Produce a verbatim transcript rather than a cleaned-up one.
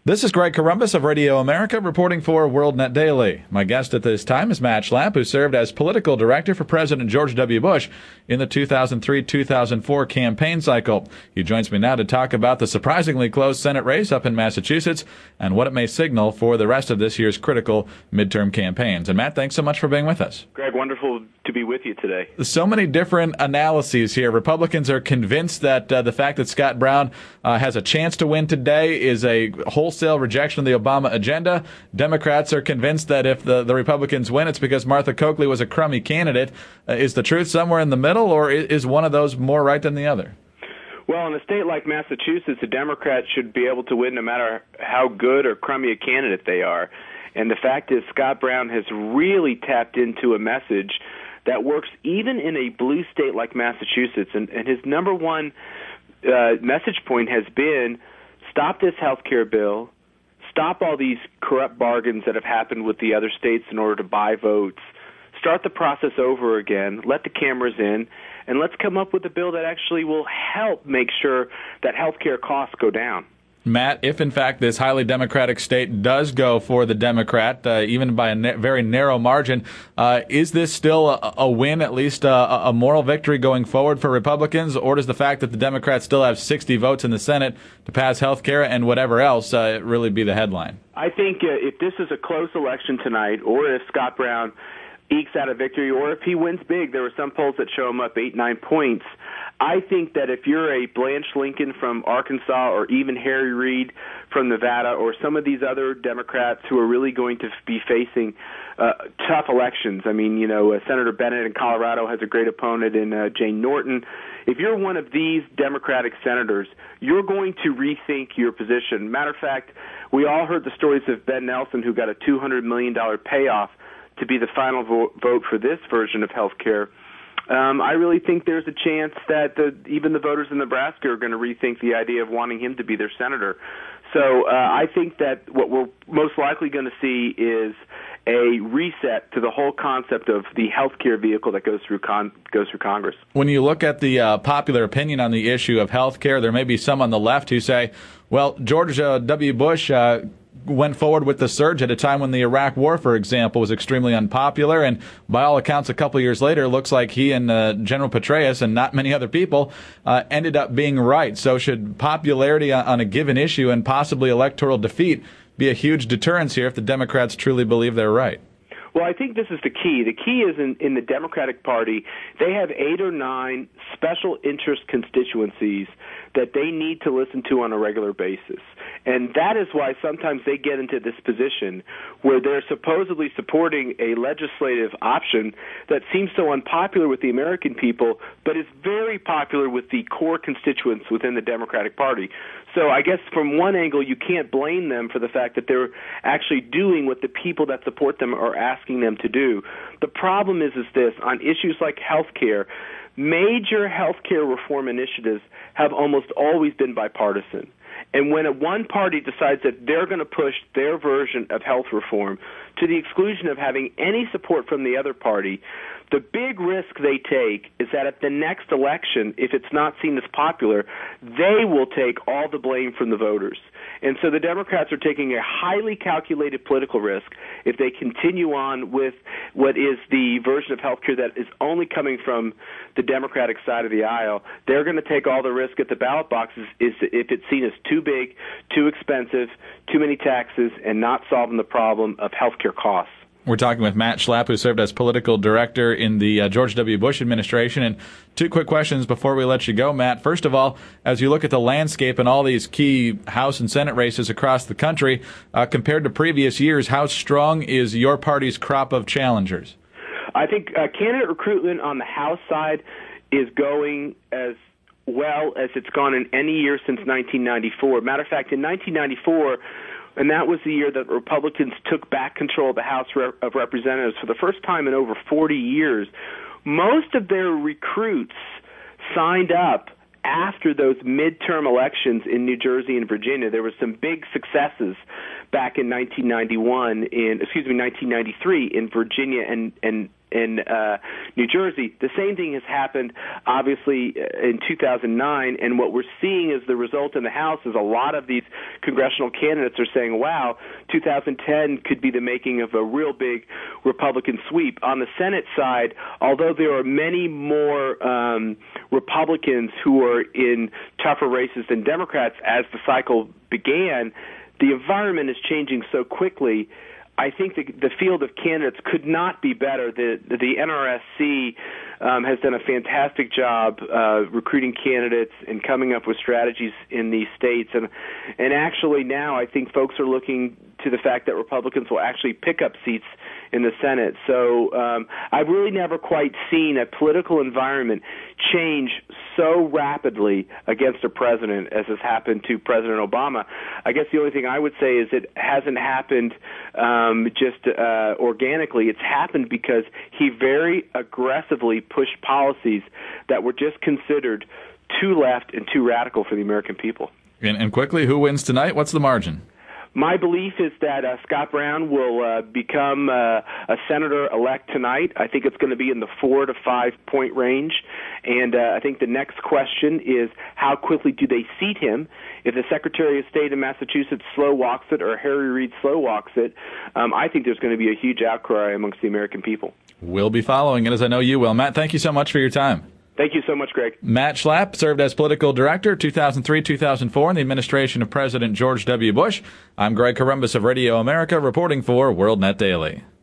This is Greg Corombos of Radio America reporting for WorldNet Daily. My guest at this time is Matt Schlapp, who served as political director for President George W. Bush in the two thousand three to two thousand four campaign cycle. He joins me now to talk about the surprisingly close Senate race up in Massachusetts and what it may signal for the rest of this year's critical midterm campaigns. And Matt, thanks so much for being with us. Greg, wonderful to be with you today. So many different analyses here. Republicans are convinced that uh, the fact that Scott Brown uh, has a chance to win today is a wholesale rejection of the Obama agenda. Democrats are convinced that if the, the Republicans win, it's because Martha Coakley was a crummy candidate. Uh, is the truth somewhere in the middle, or is one of those more right than the other? Well, in a state like Massachusetts, a Democrat should be able to win no matter how good or crummy a candidate they are. And the fact is, Scott Brown has really tapped into a message that works even in a blue state like Massachusetts. And, and his number one uh, message point has been, stop this health care bill, stop all these corrupt bargains that have happened with the other states in order to buy votes, start the process over again, let the cameras in, and let's come up with a bill that actually will help make sure that health care costs go down. Matt, if in fact this highly Democratic state does go for the Democrat, uh, even by a na- very narrow margin, uh, is this still a, a win, at least uh, a moral victory going forward for Republicans, or does the fact that the Democrats still have sixty votes in the Senate to pass health care and whatever else uh, really be the headline? I think uh, if this is a close election tonight, or if Scott Brown ekes out a victory, or if he wins big, there are some polls that show him up eight, nine points. I think that if you're a Blanche Lincoln from Arkansas, or even Harry Reid from Nevada, or some of these other Democrats who are really going to be facing uh, tough elections, I mean, you know, uh, Senator Bennett in Colorado has a great opponent in uh, Jane Norton. If you're one of these Democratic senators, you're going to rethink your position. Matter of fact, we all heard the stories of Ben Nelson, who got a two hundred million dollars payoff to be the final vo- vote for this version of health care. Um, I really think there's a chance that the, even the voters in Nebraska are going to rethink the idea of wanting him to be their senator. So uh, I think that what we're most likely going to see is a reset to the whole concept of the health care vehicle that goes through con- goes through Congress. When you look at the uh, popular opinion on the issue of health care, there may be some on the left who say, well, George uh, W. Bush uh, went forward with the surge at a time when the Iraq War, for example, was extremely unpopular, and by all accounts, a couple years later, it looks like he and uh, General Petraeus and not many other people uh, ended up being right. So should popularity on a given issue and possibly electoral defeat be a huge deterrence here if the Democrats truly believe they're right? Well, I think this is the key. The key is in, in the Democratic Party, they have eight or nine special interest constituencies that they need to listen to on a regular basis. And that is why sometimes they get into this position where they're supposedly supporting a legislative option that seems so unpopular with the American people, but is very popular with the core constituents within the Democratic Party. So I guess from one angle, you can't blame them for the fact that they're actually doing what the people that support them are asking them to do. The problem is, is this, on issues like health care, major health care reform initiatives have almost always been bipartisan. And when a one party decides that they're going to push their version of health reform to the exclusion of having any support from the other party, the big risk they take is that at the next election, if it's not seen as popular, they will take all the blame from the voters. And so the Democrats are taking a highly calculated political risk if they continue on with what is the version of health care that is only coming from the Democratic side of the aisle. They're going to take all the risk at the ballot boxes is if it's seen as too big, too expensive, too many taxes, and not solving the problem of health care costs. We're talking with Matt Schlapp, who served as political director in the uh, George W. Bush administration. And two quick questions before we let you go, Matt. First of all, as you look at the landscape and all these key House and Senate races across the country, uh, compared to previous years, how strong is your party's crop of challengers? I think uh, candidate recruitment on the House side is going as well as it's gone in any year since nineteen ninety-four. Matter of fact, in nineteen ninety-four, and that was the year that Republicans took back control of the House of Representatives for the first time in over forty years. Most of their recruits signed up after those midterm elections in New Jersey and Virginia. There were some big successes back in nineteen ninety-one in excuse me nineteen ninety-three in Virginia and and in uh, New Jersey. The same thing has happened, obviously, in two thousand nine, and what we're seeing as the result in the House is a lot of these congressional candidates are saying, wow, two thousand ten could be the making of a real big Republican sweep. On the Senate side, although there are many more um, Republicans who are in tougher races than Democrats as the cycle began, the environment is changing so quickly. I think the, the field of candidates could not be better. The, the N R S C um, has done a fantastic job uh, recruiting candidates and coming up with strategies in these states. And, and actually now I think folks are looking to the fact that Republicans will actually pick up seats in the Senate. So um, I've really never quite seen a political environment change so rapidly against a president as has happened to President Obama. I guess the only thing I would say is it hasn't happened um, just uh, organically. It's happened because he very aggressively pushed policies that were just considered too left and too radical for the American people. And, and quickly, who wins tonight? What's the margin? My belief is that uh, Scott Brown will uh, become uh, a senator-elect tonight. I think it's going to be in the four to five point range. And uh, I think the next question is how quickly do they seat him? If the Secretary of State in Massachusetts slow walks it or Harry Reid slow walks it, um, I think there's going to be a huge outcry amongst the American people. We'll be following it, as I know you will. Matt, thank you so much for your time. Thank you so much, Greg. Matt Schlapp served as political director two thousand three to two thousand four in the administration of President George W. Bush. I'm Greg Corombos of Radio America, reporting for WorldNet Daily.